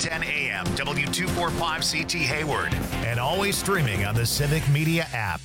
10 a.m. W245CT Hayward. And always streaming on the Civic Media app.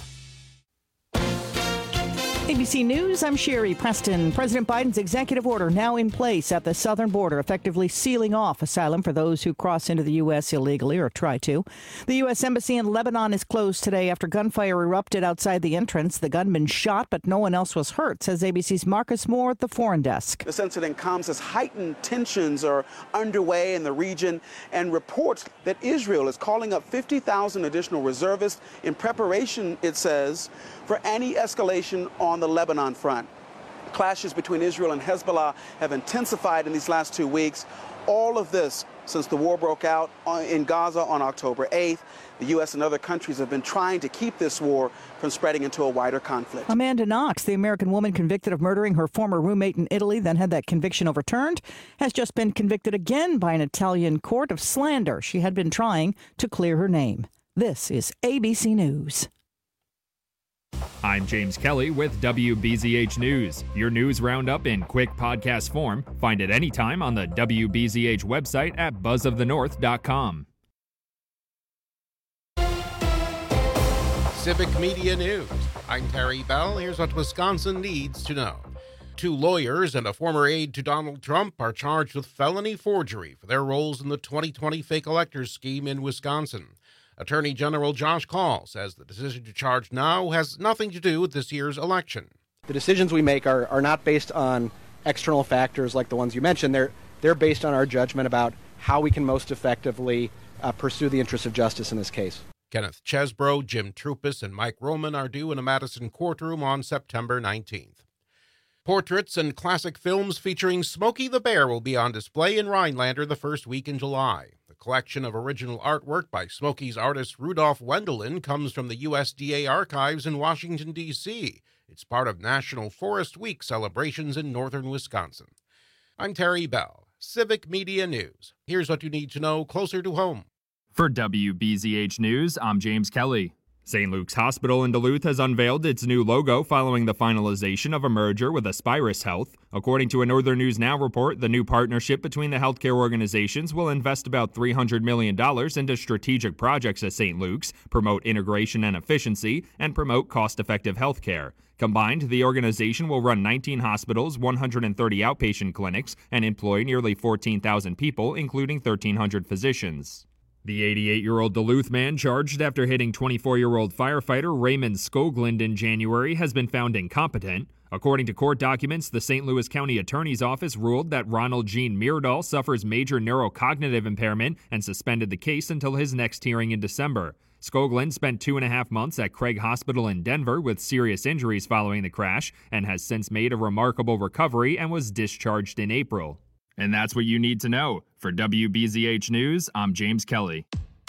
ABC News, I'm Sherry Preston. President Biden's executive order now in place at the southern border, effectively sealing off asylum for those who cross into the U.S. illegally or try to. The U.S. Embassy in Lebanon is closed today after gunfire erupted outside the entrance. The gunman shot, but no one else was hurt, says ABC's Marcus Moore at the Foreign Desk. This incident comes as heightened tensions are underway in the region and reports that Israel is calling up 50,000 additional reservists in preparation, it says, for any escalation on the Lebanon front. Clashes between Israel and Hezbollah have intensified in these last 2 weeks. All of this since the war broke out in Gaza on October 8th. The U.S. and other countries have been trying to keep this war from spreading into a wider conflict. Amanda Knox, the American woman convicted of murdering her former roommate in Italy, then had that conviction overturned, has just been convicted again by an Italian court of slander. She had been trying to clear her name. This is ABC News. I'm James Kelly with WBZH News. Your news roundup in quick podcast form. Find it anytime on the WBZH website at buzzofthenorth.com. Civic Media News. I'm Terry Bell. Here's what Wisconsin needs to know. 2 lawyers and a former aide to Donald Trump are charged with felony forgery for their roles in the 2020 fake electors scheme in Wisconsin. Attorney General Josh Kaul says the decision to charge now has nothing to do with this year's election. The decisions we make are not based on external factors like the ones you mentioned. They're based on our judgment about how we can most effectively pursue the interests of justice in this case. Kenneth Chesbro, Jim Trupis, and Mike Roman are due in a Madison courtroom on September 19th. Portraits and classic films featuring Smokey the Bear will be on display in Rhinelander the first week in July. The collection of original artwork by Smokey's artist Rudolph Wendelin comes from the USDA archives in Washington, D.C. It's part of National Forest Week celebrations in northern Wisconsin. I'm Terry Bell, Civic Media News. Here's what you need to know closer to home. For WBZH News, I'm James Kelly. St. Luke's Hospital in Duluth has unveiled its new logo following the finalization of a merger with Aspirus Health. According to a Northern News Now report, the new partnership between the healthcare organizations will invest about $300 million into strategic projects at St. Luke's, promote integration and efficiency, and promote cost-effective healthcare. Combined, the organization will run 19 hospitals, 130 outpatient clinics, and employ nearly 14,000 people, including 1,300 physicians. The 88-year-old Duluth man charged after hitting 24-year-old firefighter Raymond Skoglund in January has been found incompetent. According to court documents, the St. Louis County Attorney's Office ruled that Ronald Jean Meerdahl suffers major neurocognitive impairment and suspended the case until his next hearing in December. Skoglund spent 2.5 months at Craig Hospital in Denver with serious injuries following the crash and has since made a remarkable recovery and was discharged in April. And that's what you need to know. For WBZH News, I'm James Kelly.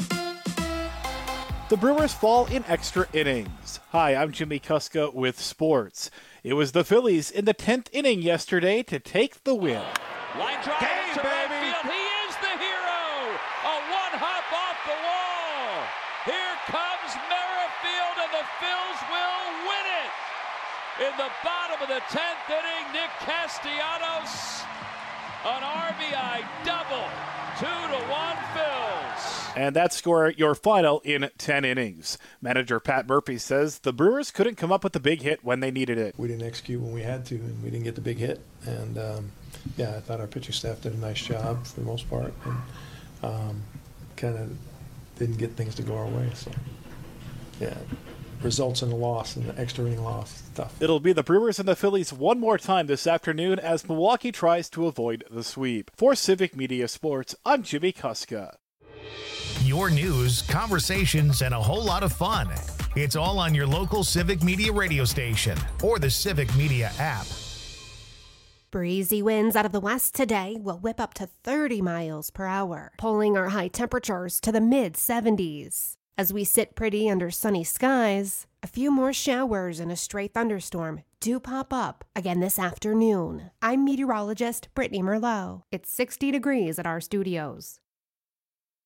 The Brewers fall in extra innings. Hi, I'm Jimmy Kuska with sports. It was the Phillies in the 10th inning yesterday to take the win. Line drive to right field. He is the hero. A one-hop off the wall. Here comes Merrifield, and the Phils will win it. In the bottom of the 10th inning, Nick Castellanos, an RBI double. 2-1 Phils. And that score, your final in 10 innings. Manager Pat Murphy says the Brewers couldn't come up with the big hit when they needed it. We didn't execute when we had to, and we didn't get the big hit. And, I thought our pitching staff did a nice job for the most part, and kind of didn't get things to go our way. So, results in a loss, and the extra inning loss. Tough. It'll be the Brewers and the Phillies one more time this afternoon as Milwaukee tries to avoid the sweep. For Civic Media Sports, I'm Jimmy Kuska. Your news, conversations, and a whole lot of fun. It's all on your local Civic Media radio station or the Civic Media app. Breezy winds out of the west today will whip up to 30 miles per hour, pulling our high temperatures to the mid-70s. As we sit pretty under sunny skies, a few more showers and a stray thunderstorm do pop up again this afternoon. I'm meteorologist Brittany Merlot. It's 60 degrees at our studios. The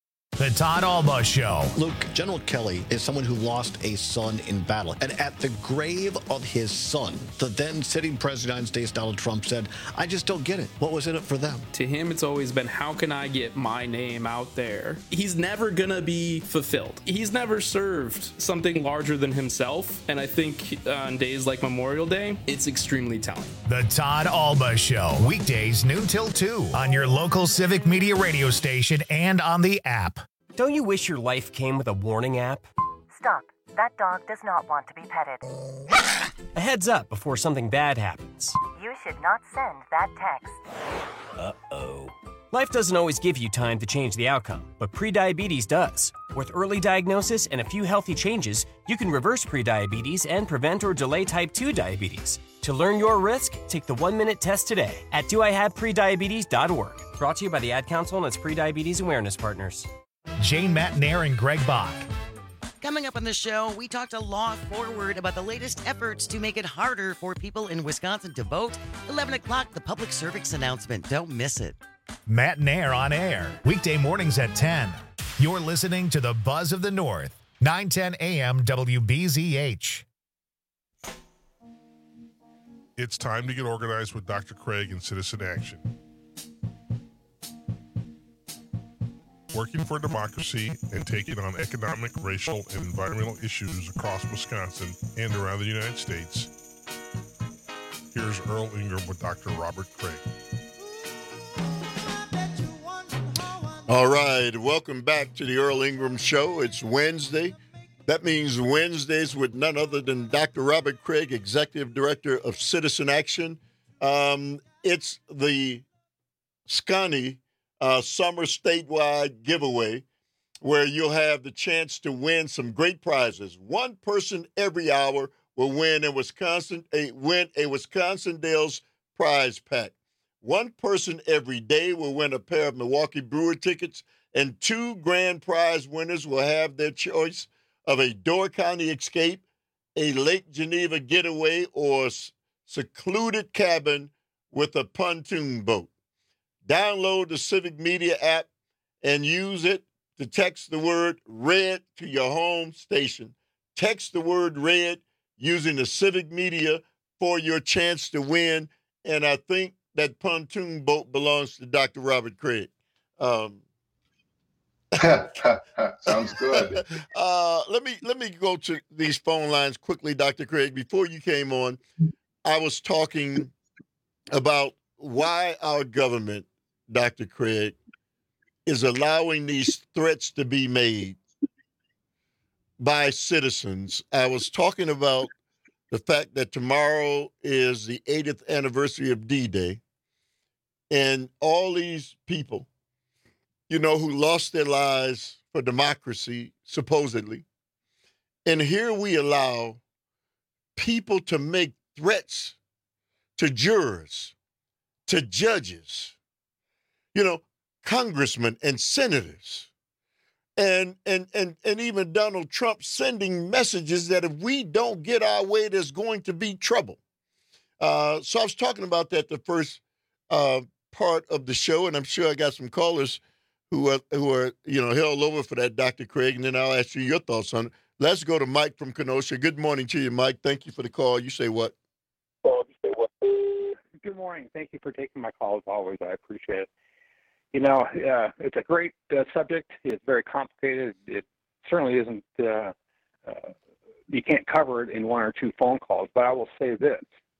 The Todd Alba Show. Luke, General Kelly is someone who lost a son in battle. And at the grave of his son, the then sitting president of the United States, Donald Trump, said, I just don't get it. What was in it for them? To him, it's always been, how can I get my name out there? He's never going to be fulfilled. He's never served something larger than himself. And I think on days like Memorial Day, it's extremely telling. The Todd Alba Show. Weekdays noon till 2 on your local Civic Media radio station and on the app. Don't you wish your life came with a warning app? Stop. That dog does not want to be petted. A heads up before something bad happens. You should not send that text. Uh-oh. Life doesn't always give you time to change the outcome, but prediabetes does. With early diagnosis and a few healthy changes, you can reverse prediabetes and prevent or delay type 2 diabetes. To learn your risk, take the 1-minute test today at doihaveprediabetes.org. Brought to you by the Ad Council and its prediabetes awareness partners. Jane Matnair and Greg Bach. Coming up on the show, we talked to Law Forward about the latest efforts to make it harder for people in Wisconsin to vote. 11 o'clock, the public service announcement. Don't miss it. Matnair on air, weekday mornings at 10. You're listening to the Buzz of the North, 910 AM WBZH. It's time to get organized with Dr. Craig and Citizen Action. Working for democracy and taking on economic, racial, and environmental issues across Wisconsin and around the United States. Here's Earl Ingram with Dr. Robert Craig. All right, welcome back to the Earl Ingram Show. It's Wednesday. That means Wednesdays with none other than Dr. Robert Craig, Executive Director of Citizen Action. It's the Scotty summer statewide giveaway where you'll have the chance to win some great prizes. One person every hour will win a Wisconsin Dells prize pack. One person every day will win a pair of Milwaukee Brewer tickets, and 2 grand prize winners will have their choice of a Door County escape, a Lake Geneva getaway, or secluded cabin with a pontoon boat. Download the Civic Media app and use it to text the word RED to your home station. Text the word RED using the Civic Media for your chance to win. And I think that pontoon boat belongs to Dr. Robert Craig. Sounds good. Let me go to these phone lines quickly, Dr. Craig. Before you came on, I was talking about why our government, Dr. Craig, is allowing these threats to be made by citizens. I was talking about the fact that tomorrow is the 80th anniversary of D-Day, and all these people, you know, who lost their lives for democracy, supposedly. And here we allow people to make threats to jurors, to judges, you know, congressmen and senators, and even Donald Trump sending messages that if we don't get our way, there's going to be trouble. So I was talking about that the first part of the show, and I'm sure I got some callers who are you know, held over for that, Dr. Craig, and then I'll ask you your thoughts on it. Let's go to Mike from Kenosha. Good morning to you, Mike. Thank you for the call. You say what? Good morning. Thank you for taking my call as always. I appreciate it. You know, it's a great subject. It's very complicated. It certainly isn't, you can't cover it in 1 or 2 phone calls, but I will say this.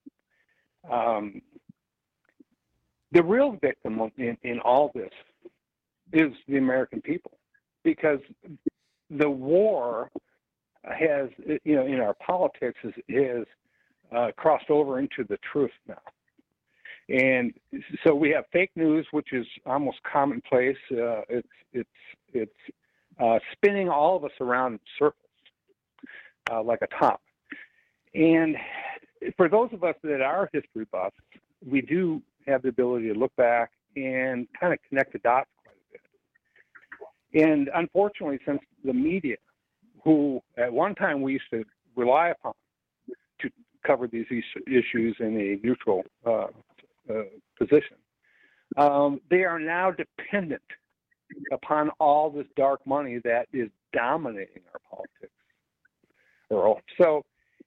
The real victim in all this is the American people, because the war has, you know, in our politics is crossed over into the truth now. And so we have fake news, which is almost commonplace. It's spinning all of us around in circles like a top. And for those of us that are history buffs, we do have the ability to look back and kind of connect the dots quite a bit. And unfortunately, since the media, who at one time we used to rely upon to cover these issues in a neutral position, they are now dependent upon all this dark money that is dominating our politics, Earl. So,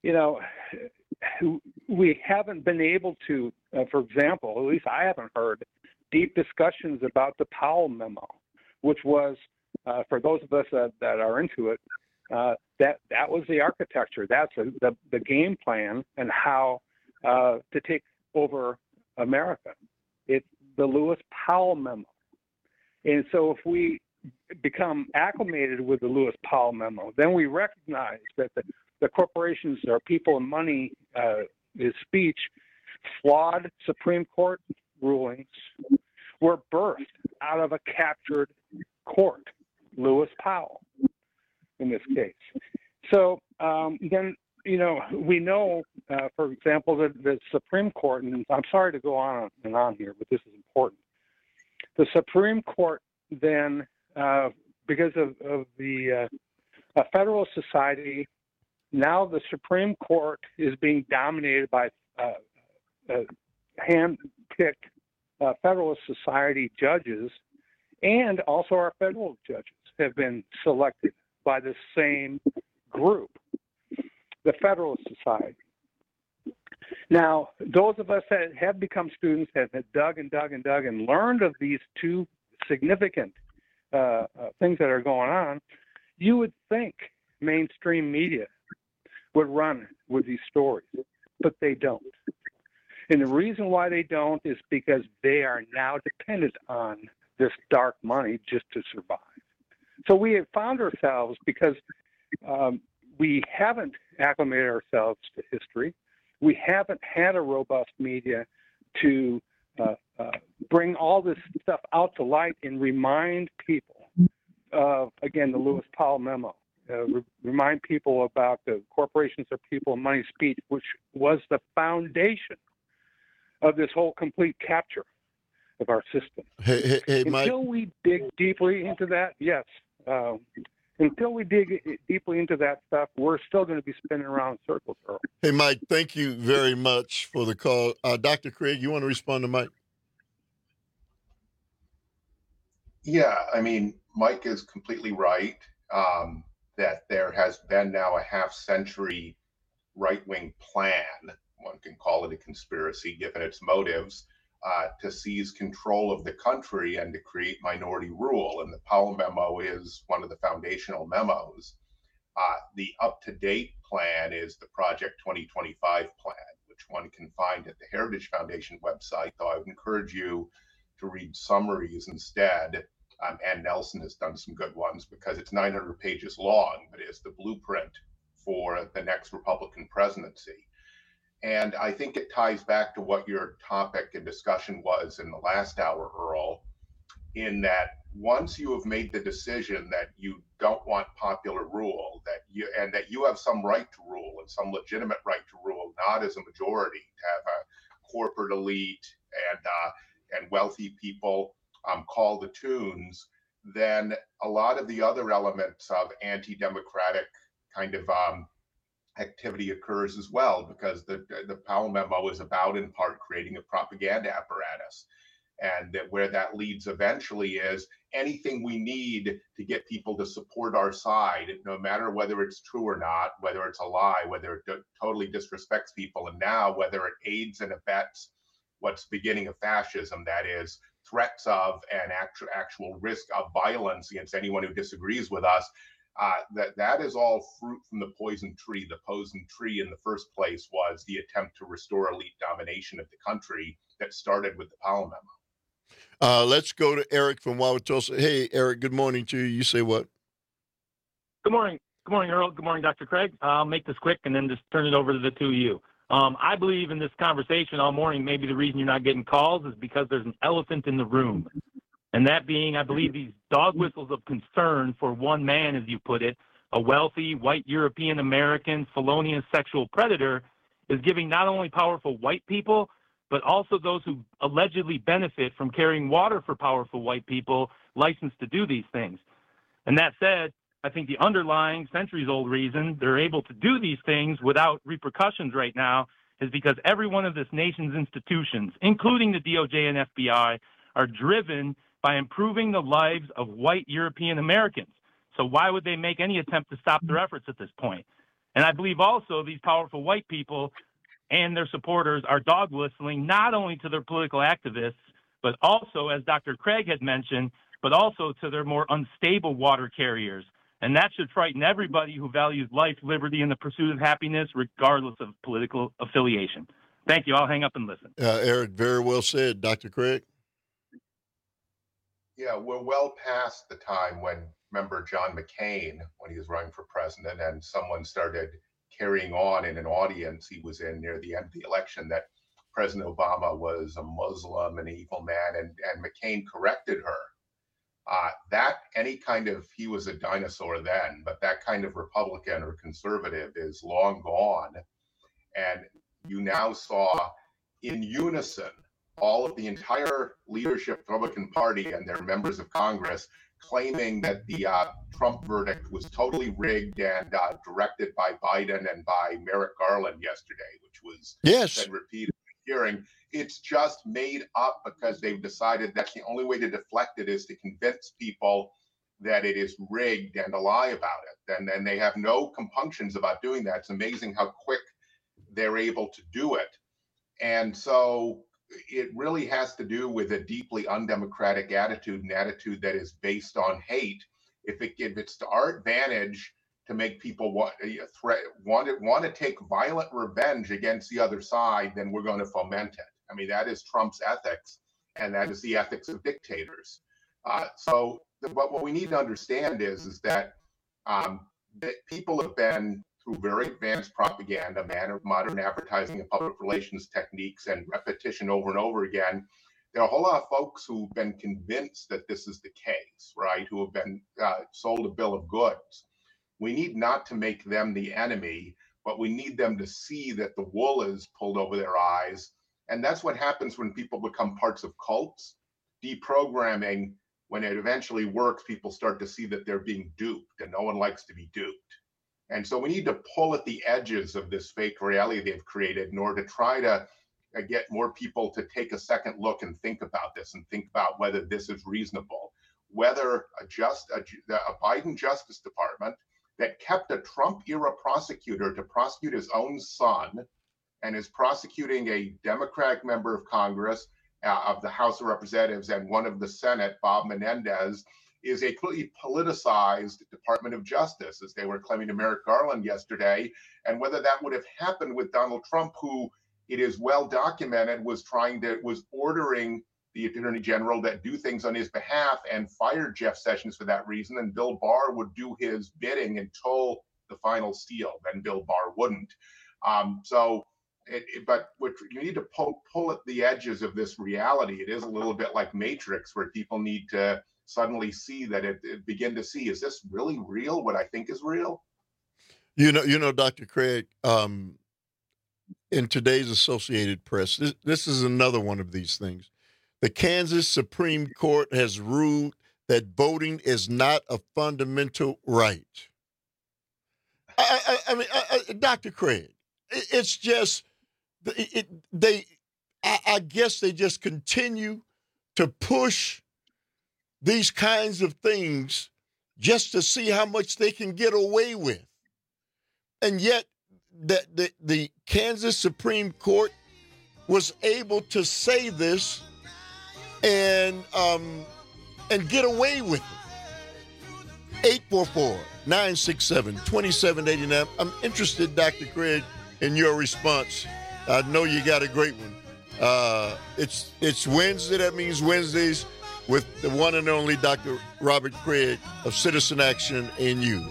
we haven't been able to, for example, at least I haven't heard deep discussions about the Powell memo, which was, for those of us that are into it, that was the architecture. That's the game plan and how to take over America. It's the Lewis Powell memo. And so if we become acclimated with the Lewis Powell memo, then we recognize that the corporations are people and money is speech. Flawed Supreme Court rulings were birthed out of a captured court, Lewis Powell, in this case. So then, we know, for example, that the Supreme Court, and I'm sorry to go on and on here, but this is important. The Supreme Court then, because of the Federalist Society, now the Supreme Court is being dominated by hand-picked Federalist Society judges, and also our federal judges have been selected by the same group, the Federalist Society. Now, those of us that have become students have dug and learned of these two significant things that are going on. You would think mainstream media would run with these stories, but they don't. And the reason why they don't is because they are now dependent on this dark money just to survive. So we have found ourselves, because we haven't acclimated ourselves to history, we haven't had a robust media to bring all this stuff out to light and remind people of, again, the Lewis Powell memo. Remind people about the corporations are people and money speech, which was the foundation of this whole complete capture of our system. Hey, Mike. Until we dig deeply into that, yes. Until we dig deeply into that stuff, we're still going to be spinning around in circles, Earl. Hey, Mike, thank you very much for the call. Dr. Craig, you want to respond to Mike? Yeah, I mean, Mike is completely right that there has been now a half-century right-wing plan, one can call it a conspiracy given its motives, to seize control of the country and to create minority rule. And the Powell memo is one of the foundational memos. The up-to-date plan is the Project 2025 plan, which one can find at the Heritage Foundation website, though I would encourage you to read summaries instead. Ann Nelson has done some good ones because it's 900 pages long, but it's the blueprint for the next Republican presidency. And I think it ties back to what your topic and discussion was in the last hour, Earl, in that once you have made the decision that you don't want popular rule, that you have some right to rule and some legitimate right to rule, not as a majority, to have a corporate elite and wealthy people call the tunes, then a lot of the other elements of anti-democratic kind of activity occurs as well, because the Powell memo is about, in part, creating a propaganda apparatus. And that where that leads eventually is anything we need to get people to support our side, no matter whether it's true or not, whether it's a lie, whether it totally disrespects people, and now whether it aids and abets what's beginning of fascism, that is, threats of and actual risk of violence against anyone who disagrees with us. That is all fruit from the poison tree. The poison tree in the first place was the attempt to restore elite domination of the country that started with the Powell memo. Let's go to Eric from Wauwatosa. Hey, Eric, good morning to you. You say what? Good morning. Good morning, Earl. Good morning, Dr. Craig. I'll make this quick and then just turn it over to the two of you. I believe in this conversation all morning, maybe the reason you're not getting calls is because there's an elephant in the room. And that being, I believe these dog whistles of concern for one man, as you put it, a wealthy white European American felonious sexual predator, is giving not only powerful white people, but also those who allegedly benefit from carrying water for powerful white people license to do these things. And that said, I think the underlying centuries-old reason they're able to do these things without repercussions right now is because every one of this nation's institutions, including the DOJ and FBI, are driven by improving the lives of white European Americans. So why would they make any attempt to stop their efforts at this point? And I believe also these powerful white people and their supporters are dog whistling not only to their political activists, but also, as Dr. Craig had mentioned, but also to their more unstable water carriers. And that should frighten everybody who values life, liberty, and the pursuit of happiness, regardless of political affiliation. Thank you. I'll hang up and listen. Eric, very well said. Dr. Craig? Yeah, we're well past the time when, remember John McCain, when he was running for president, and someone started carrying on in an audience he was in near the end of the election that President Obama was a Muslim, an evil man, and McCain corrected her. He was a dinosaur then, but that kind of Republican or conservative is long gone. And you now saw in unison all of the entire leadership Republican Party and their members of Congress claiming that the Trump verdict was totally rigged and directed by Biden and by Merrick Garland yesterday, which was said repeatedly hearing. It's just made up because they've decided that's the only way to deflect it is to convince people that it is rigged and a lie about it. And then they have no compunctions about doing that. It's amazing how quick they're able to do it. And so it really has to do with a deeply undemocratic attitude, an attitude that is based on hate. If it's to our advantage to make people want to take violent revenge against the other side, then we're going to foment it. I mean, that is Trump's ethics, and that is the ethics of dictators. But what we need to understand is that people have been through very advanced propaganda, modern advertising and public relations techniques, and repetition over and over again. There are a whole lot of folks who've been convinced that this is the case, right? Who have been sold a bill of goods. We need not to make them the enemy, but we need them to see that the wool is pulled over their eyes. And that's what happens when people become parts of cults. Deprogramming, when it eventually works, people start to see that they're being duped, and no one likes to be duped. And so we need to pull at the edges of this fake reality they've created in order to try to get more people to take a second look and think about this and think about whether this is reasonable, whether a Biden Justice Department that kept a Trump-era prosecutor to prosecute his own son and is prosecuting a Democratic member of Congress, of the House of Representatives, and one of the Senate, Bob Menendez, is a completely politicized Department of Justice, as they were claiming to Merrick Garland yesterday, and whether that would have happened with Donald Trump, who it is well documented was ordering the Attorney General that do things on his behalf and fired Jeff Sessions for that reason, and Bill Barr would do his bidding until the final seal, then Bill Barr wouldn't. But you need to pull at the edges of this reality. It is a little bit like Matrix, where people need to suddenly see that begin to see, is this really real? What I think is real? You know, Dr. Craig, in today's Associated Press, this is another one of these things. The Kansas Supreme Court has ruled that voting is not a fundamental right. I mean, Dr. Craig, it's just, I guess they just continue to push these kinds of things just to see how much they can get away with. And yet the Kansas Supreme Court was able to say this and get away with it. 844-967-2789. I'm interested, Dr. Craig, in your response. I know you got a great one. It's Wednesday. That means Wednesdays with the one and only Dr. Robert Craig of Citizen Action and you.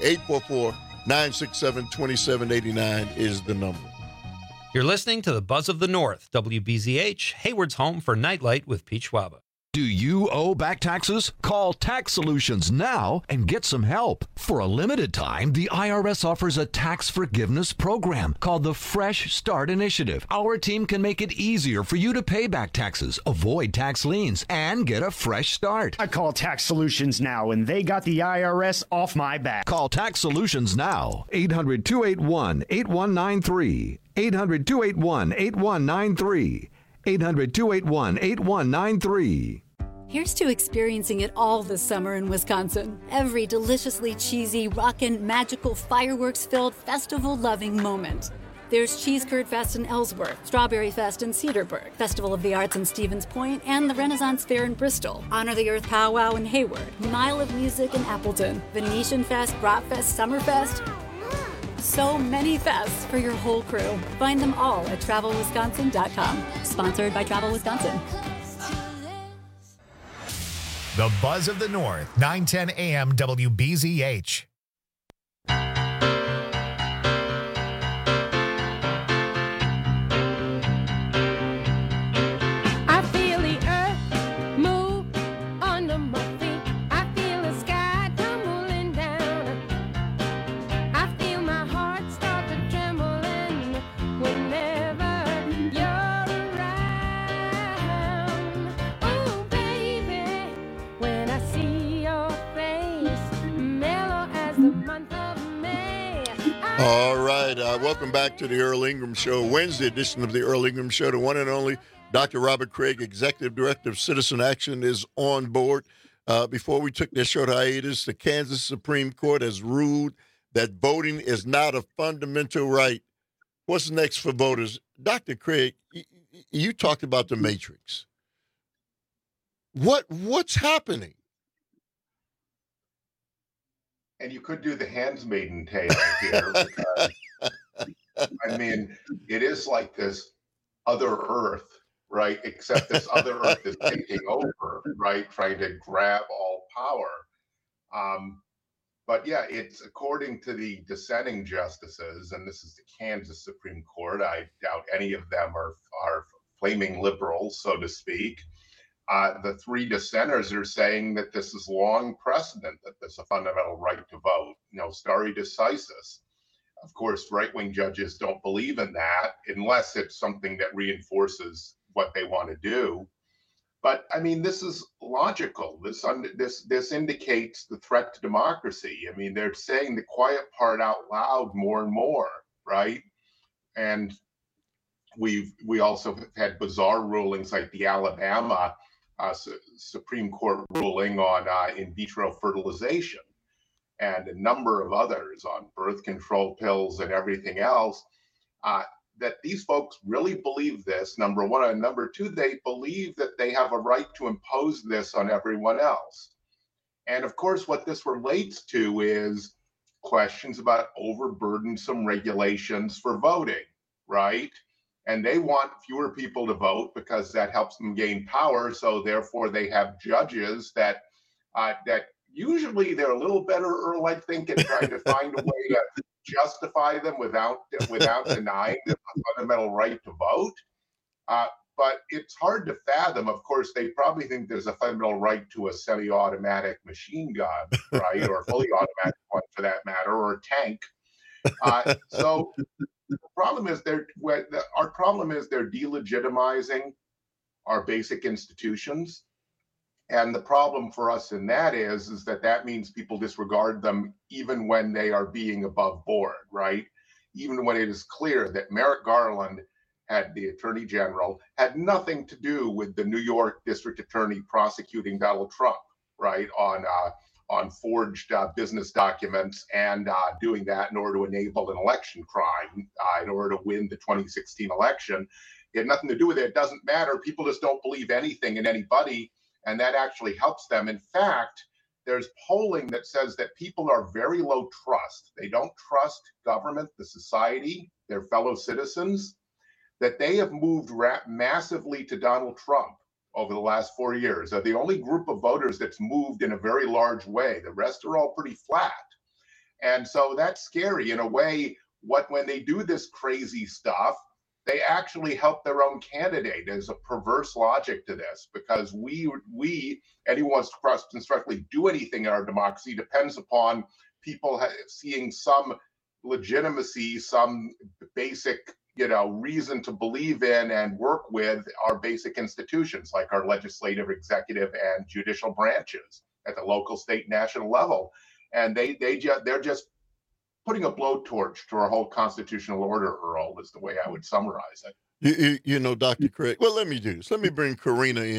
844-967-2789 is the number. You're listening to the Buzz of the North, WBZH, Hayward's home for Nightlight with Pete Schwaba. Do you owe back taxes? Call Tax Solutions now and get some help. For a limited time, the IRS offers a tax forgiveness program called the Fresh Start Initiative. Our team can make it easier for you to pay back taxes, avoid tax liens, and get a fresh start. I call Tax Solutions now, and they got the IRS off my back. Call Tax Solutions now. 800-281-8193. 800-281-8193. 800-281-8193. Here's to experiencing it all this summer in Wisconsin. Every deliciously cheesy, rockin', magical, fireworks-filled, festival-loving moment. There's Cheese Curd Fest in Ellsworth, Strawberry Fest in Cedarburg, Festival of the Arts in Stevens Point, and the Renaissance Fair in Bristol, Honor the Earth Powwow in Hayward, Mile of Music in Appleton, Venetian Fest, Bratfest, Summerfest. So many fests for your whole crew. Find them all at TravelWisconsin.com. Sponsored by Travel Wisconsin. The Buzz of the North, 9:10 a.m. WBZH. All right. Welcome back to the Earl Ingram Show, Wednesday edition of the Earl Ingram Show. The one and only Dr. Robert Craig, Executive Director of Citizen Action, is on board. Before we took this short hiatus, the Kansas Supreme Court has ruled that voting is not a fundamental right. What's next for voters? Dr. Craig, you talked about the matrix. What's happening? And you could do the handmaiden tale here because, I mean, it is like this other Earth, right? Except this other Earth is taking over, right? Trying to grab all power. But yeah, it's according to the dissenting justices, and this is the Kansas Supreme Court. I doubt any of them are flaming liberals, so to speak. The three dissenters are saying that this is long precedent, that there's a fundamental right to vote, stare decisis. Of course, right-wing judges don't believe in that unless it's something that reinforces what they want to do. But I mean, this is logical. This indicates the threat to democracy. I mean, they're saying the quiet part out loud more and more, right? And we also have had bizarre rulings like the Alabama Supreme Court ruling on in vitro fertilization, and a number of others on birth control pills and everything else, that these folks really believe this, number one. And number two, they believe that they have a right to impose this on everyone else. And of course, what this relates to is questions about overburdensome regulations for voting, right? And they want fewer people to vote because that helps them gain power. So therefore, they have judges that usually they're a little better, Earl, I think, at trying to find a way to justify them without denying them a fundamental right to vote. But it's hard to fathom. Of course, they probably think there's a fundamental right to a semi-automatic machine gun, right, or a fully automatic one for that matter, or a tank. So the problem is our problem is they're delegitimizing our basic institutions. And the problem for us in that is that means people disregard them even when they are being above board, right? Even when it is clear that Merrick Garland, the Attorney General, had nothing to do with the New York District Attorney prosecuting Donald Trump, right, on forged business documents and doing that in order to enable an election crime, in order to win the 2016 election. It had nothing to do with it. It doesn't matter. People just don't believe anything in anybody. And that actually helps them. In fact, there's polling that says that people are very low trust. They don't trust government, the society, their fellow citizens, that they have moved massively to Donald Trump over the last 4 years. They're the only group of voters that's moved in a very large way. The rest are all pretty flat. And so that's scary in a way. When they do this crazy stuff, they actually help their own candidate. There's a perverse logic to this, because anyone who wants to constructively do anything in our democracy depends upon people seeing some legitimacy, some basic, reason to believe in and work with our basic institutions, like our legislative, executive, and judicial branches at the local, state, national level. And they're just putting a blowtorch to our whole constitutional order, Earl, is the way I would summarize it. You know, Dr. Craig, well, let me do this. Let me bring Karina in.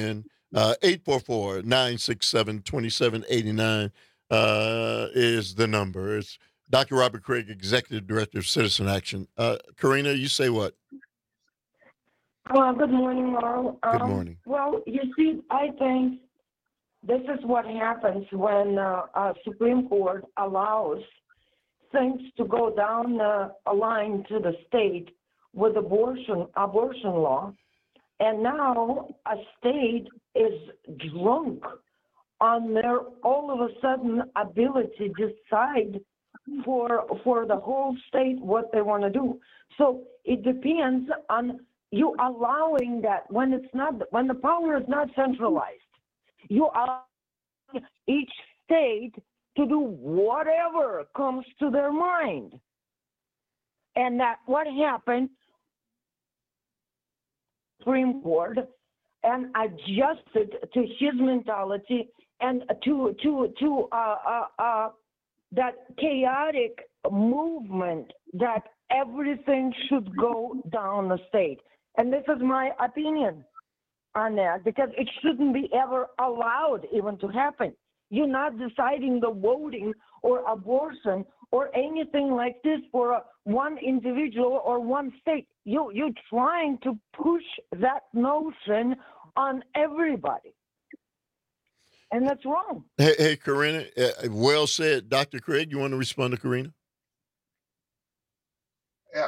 844-967-2789 is the number. It's Dr. Robert Craig, Executive Director of Citizen Action. Karina, you say what? Well, good morning, Earl. Good morning. Well, you see, I think this is what happens when a Supreme Court allows things to go down a line to the state with abortion law, and now a state is drunk on their all of a sudden ability to decide for the whole state what they want to do. So it depends on you allowing that when the power is not centralized. You allow each state to do whatever comes to their mind. And that what happened, Supreme Court, and adjusted to his mentality and to that chaotic movement that everything should go down the state. And this is my opinion on that, because it shouldn't be ever allowed even to happen. You're not deciding the voting or abortion or anything like this for one individual or one state. You're trying to push that notion on everybody. And that's wrong. Hey, Karina, well said. Dr. Craig, you want to respond to Karina? Yeah,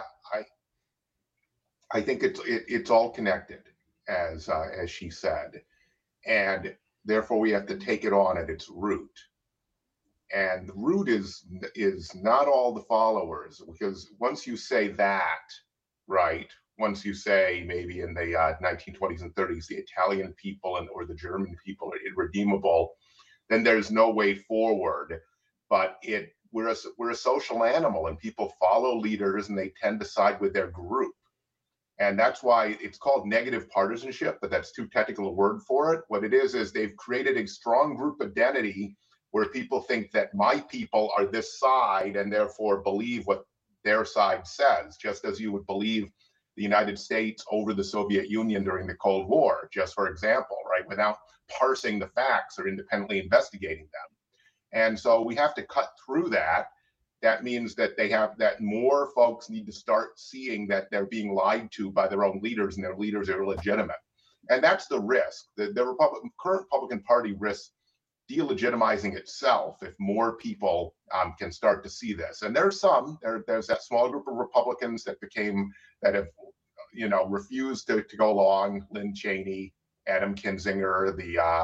I think it's all connected, as she said, and therefore we have to take it on at its root. And the root is not all the followers, because once you say that, right? Once you say maybe in the 1920s and 30s the Italian people or the German people are irredeemable, then there's no way forward. But we're a social animal, and people follow leaders and they tend to side with their group. And that's why it's called negative partisanship, but that's too technical a word for it. What it is they've created a strong group identity where people think that my people are this side and therefore believe what their side says, just as you would believe the United States over the Soviet Union during the Cold War, just for example, right, without parsing the facts or independently investigating them. And so we have to cut through that. That means that more folks need to start seeing that they're being lied to by their own leaders and their leaders are illegitimate. And that's the risk. The current Republican Party risks delegitimizing itself if more people can start to see this. And there's that small group of Republicans that have refused to go along. Lynn Cheney, Adam Kinzinger,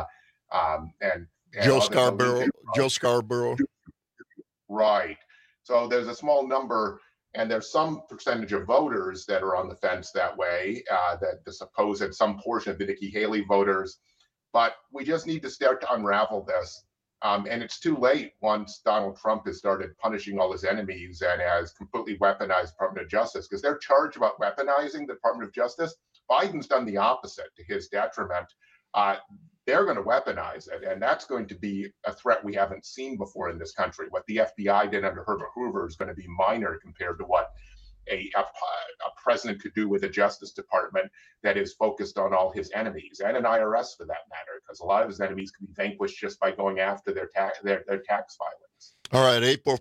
and Joe Scarborough. Right. So there's a small number, and there's some percentage of voters that are on the fence that way, that the supposed some portion of the Nikki Haley voters. But we just need to start to unravel this. And it's too late once Donald Trump has started punishing all his enemies and has completely weaponized the Department of Justice, because they're charged about weaponizing the Department of Justice. Biden's done the opposite to his detriment. They're going to weaponize it, and that's going to be a threat we haven't seen before in this country. What the FBI did under Herbert Hoover is going to be minor compared to what a president could do with a Justice Department that is focused on all his enemies, and an IRS for that matter, because a lot of his enemies can be vanquished just by going after their tax filings. All right,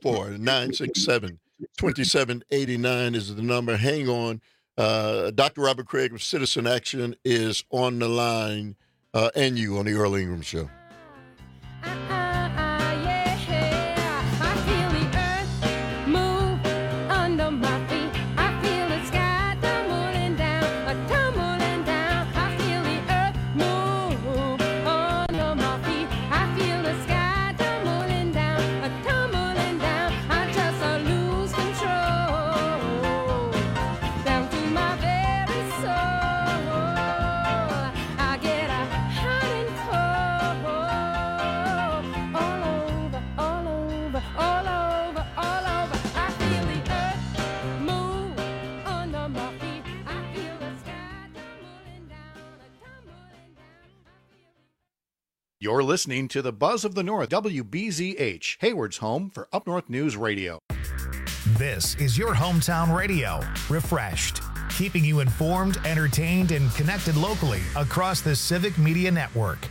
844-967-2789 is the number. Hang on. Dr. Robert Craig of Citizen Action is on the line, and you on the Earl Ingram Show. You're listening to the Buzz of the North, WBZH, Hayward's home for Up North News Radio. This is your hometown radio, refreshed, keeping you informed, entertained, and connected locally across the Civic Media Network.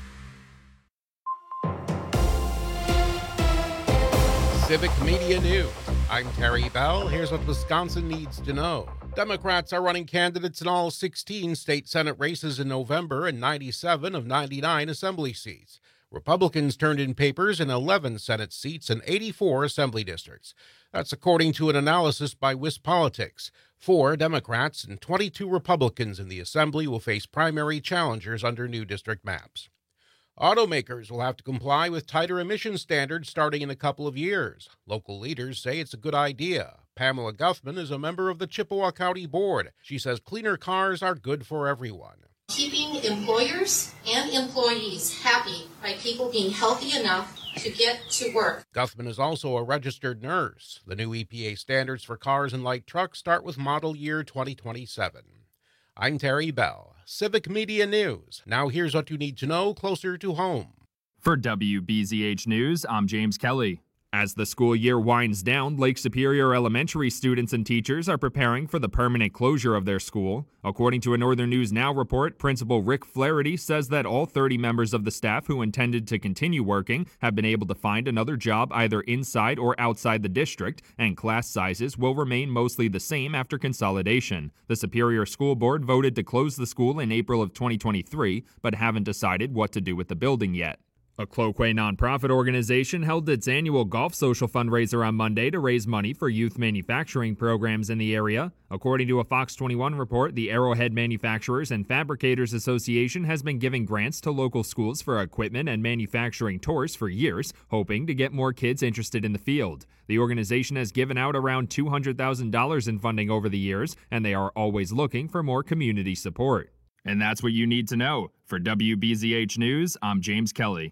Civic Media News. I'm Terry Bell. Here's what Wisconsin needs to know. Democrats are running candidates in all 16 state Senate races in November and 97 of 99 assembly seats. Republicans turned in papers in 11 Senate seats and 84 assembly districts. That's according to an analysis by WisPolitics. 4 Democrats and 22 Republicans in the assembly will face primary challengers under new district maps. Automakers will have to comply with tighter emission standards starting in a couple of years. Local leaders say it's a good idea. Pamela Guthman is a member of the Chippewa County Board. She says cleaner cars are good for everyone. Keeping employers and employees happy by people being healthy enough to get to work. Guthman is also a registered nurse. The new EPA standards for cars and light trucks start with model year 2027. I'm Terry Bell, Civic Media News. Now here's what you need to know closer to home. For WBZH News, I'm James Kelly. As the school year winds down, Lake Superior Elementary students and teachers are preparing for the permanent closure of their school. According to a Northern News Now report, Principal Rick Flaherty says that all 30 members of the staff who intended to continue working have been able to find another job either inside or outside the district, and class sizes will remain mostly the same after consolidation. The Superior School Board voted to close the school in April of 2023, but haven't decided what to do with the building yet. A Cloquet nonprofit organization held its annual golf social fundraiser on Monday to raise money for youth manufacturing programs in the area. According to a Fox 21 report, the Arrowhead Manufacturers and Fabricators Association has been giving grants to local schools for equipment and manufacturing tours for years, hoping to get more kids interested in the field. The organization has given out around $200,000 in funding over the years, and they are always looking for more community support. And that's what you need to know. For WBZH News, I'm James Kelly.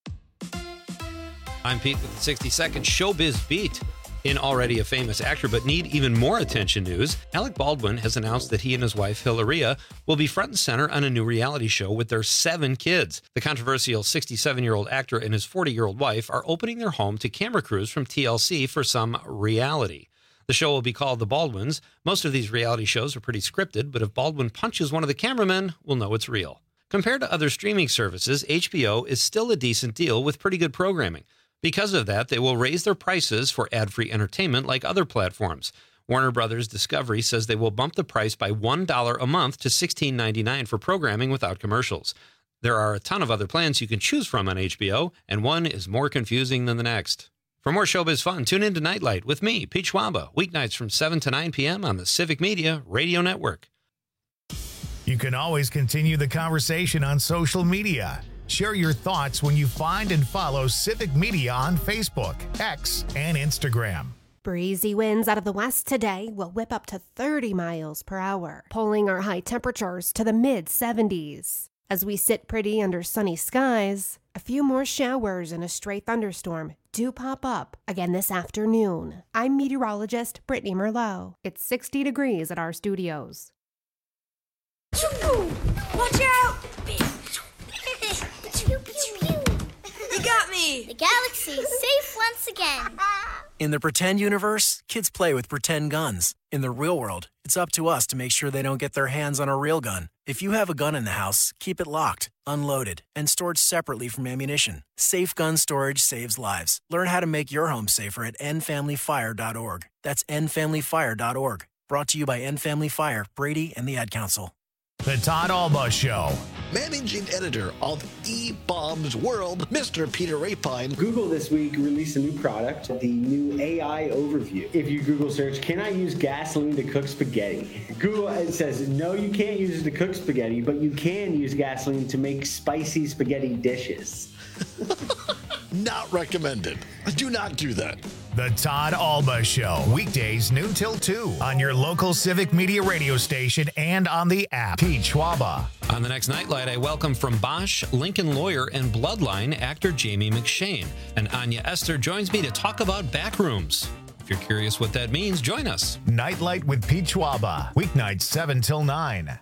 I'm Pete with the 60-second Showbiz Beat. In already a famous actor but need even more attention news, Alec Baldwin has announced that he and his wife, Hilaria, will be front and center on a new reality show with their 7 kids. The controversial 67-year-old actor and his 40-year-old wife are opening their home to camera crews from TLC for some reality. The show will be called The Baldwins. Most of these reality shows are pretty scripted, but if Baldwin punches one of the cameramen, we'll know it's real. Compared to other streaming services, HBO is still a decent deal with pretty good programming. Because of that, they will raise their prices for ad-free entertainment like other platforms. Warner Brothers Discovery says they will bump the price by $1 a month to $16.99 for programming without commercials. There are a ton of other plans you can choose from on HBO, and one is more confusing than the next. For more showbiz fun, tune in to Nightlight with me, Pete Schwaba, weeknights from 7 to 9 p.m. on the Civic Media Radio Network. You can always continue the conversation on social media. Share your thoughts when you find and follow Civic Media on Facebook, X, and Instagram. Breezy winds out of the west today will whip up to 30 miles per hour, pulling our high temperatures to the mid-70s. As we sit pretty under sunny skies, a few more showers and a stray thunderstorm do pop up again this afternoon. I'm meteorologist Brittany Merlot. It's 60 degrees at our studios. Watch out! You got me! The galaxy is safe once again. In the pretend universe, kids play with pretend guns. In the real world, it's up to us to make sure they don't get their hands on a real gun. If you have a gun in the house, keep it locked, unloaded, and stored separately from ammunition. Safe gun storage saves lives. Learn how to make your home safer at endfamilyfire.org. That's endfamilyfire.org. Brought to you by End Family Fire, Brady, and the Ad Council. The Todd Alba Show. Managing editor of eBaum's World, Mr. Peter Rapine. Google this week released a new product, the new AI Overview. If you Google search, can I use gasoline to cook spaghetti? Google says, no, you can't use it to cook spaghetti, but you can use gasoline to make spicy spaghetti dishes. Not recommended. Do not do that. The Todd Alba Show. Weekdays noon till 2 on your local Civic Media radio station and on the app. Pete Schwaba. On the next Nightlight, I welcome from Bosch, Lincoln Lawyer, and Bloodline actor Jamie McShane. And Anya Esther joins me to talk about backrooms. If you're curious what that means, join us. Nightlight with Pete Schwaba. Weeknights 7 till 9.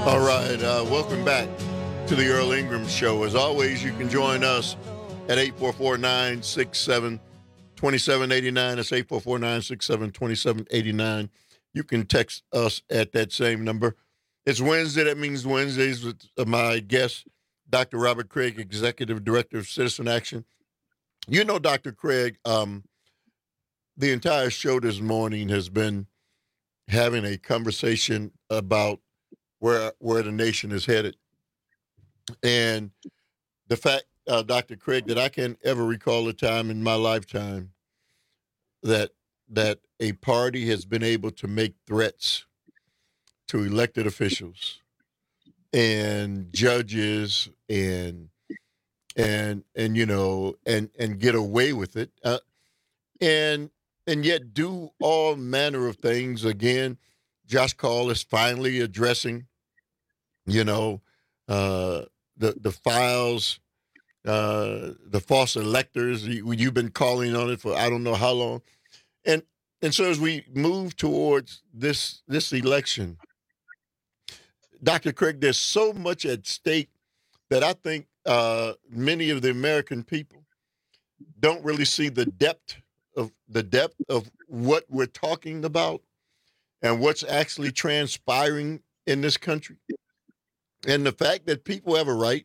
All right, welcome back to the Earl Ingram Show. As always, you can join us at 844-967-2789. That's 844-967-2789. You can text us at that same number. It's Wednesday. That means Wednesdays with my guest, Dr. Robert Craig, Executive Director of Citizen Action. You know, Dr. Craig, the entire show this morning has been having a conversation about where the nation is headed. And the fact, Dr. Craig, that I can't ever recall a time in my lifetime that a party has been able to make threats to elected officials and judges and you know, and get away with it, and yet do all manner of things. Again, Josh Call is finally addressing, you know, the files, the false electors. You've been calling on it for I don't know how long, and so as we move towards this election, Dr. Craig, there's so much at stake that I think many of the American people don't really see the depth of what we're talking about and what's actually transpiring in this country. And the fact that people have a right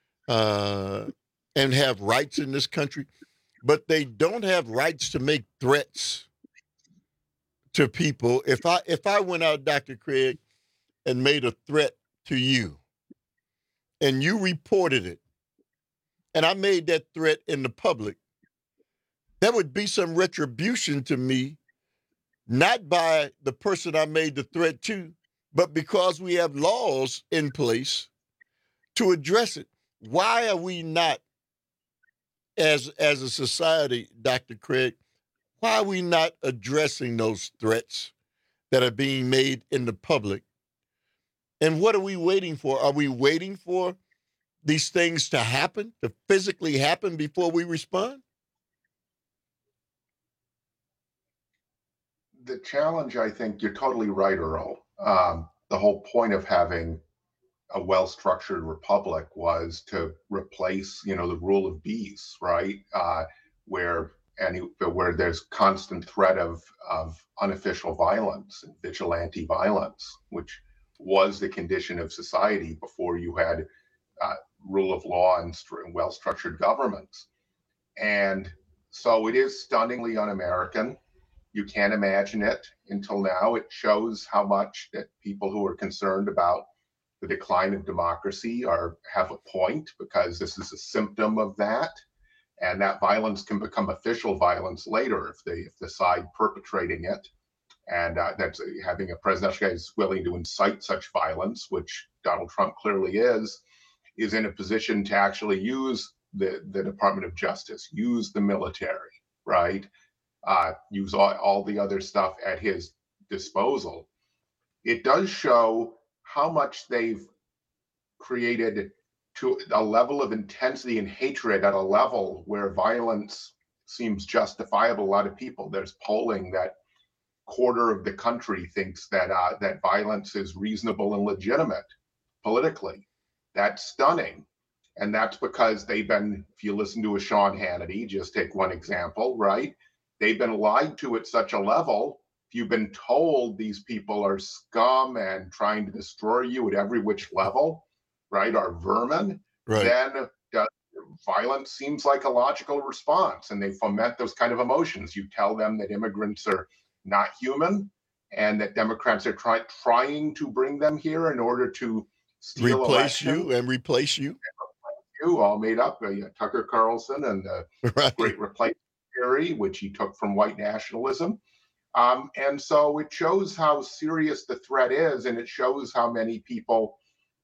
and have rights in this country, but they don't have rights to make threats to people. If I went out, Dr. Craig, and made a threat to you, and you reported it, and I made that threat in the public, there would be some retribution to me, not by the person I made the threat to, but because we have laws in place to address it. Why are we not, as a society, Dr. Craig, why are we not addressing those threats that are being made in the public? And what are we waiting for? Are we waiting for these things to happen, to physically happen before we respond? The challenge, I think you're totally right, Earl. The whole point of having a well-structured republic was to replace, the rule of bees, right? Where there's constant threat of unofficial violence and vigilante violence, which was the condition of society before you had rule of law and well-structured governments. And so it is stunningly un-American. You can't imagine it until now. It shows how much that people who are concerned about the decline of democracy have a point, because this is a symptom of that. And that violence can become official violence later if the side perpetrating it, and that's having a presidential guy who's willing to incite such violence, which Donald Trump clearly is in a position to actually use the Department of Justice, use the military, right? Use all the other stuff at his disposal. It does show how much they've created to a level of intensity and hatred at a level where violence seems justifiable. A lot of people, there's polling that quarter of the country thinks that that violence is reasonable and legitimate politically. That's stunning. And that's because they've been, if you listen to a Sean Hannity, just take one example, right? They've been lied to at such a level. If you've been told these people are scum and trying to destroy you at every which level, right, are vermin, right, then violence seems like a logical response, and they foment those kind of emotions. You tell them that immigrants are not human and that Democrats are trying to bring them here in order to steal replace replace you, all made up. Tucker Carlson and the Great Replacement Theory, which he took from white nationalism. And so it shows how serious the threat is, and it shows how many people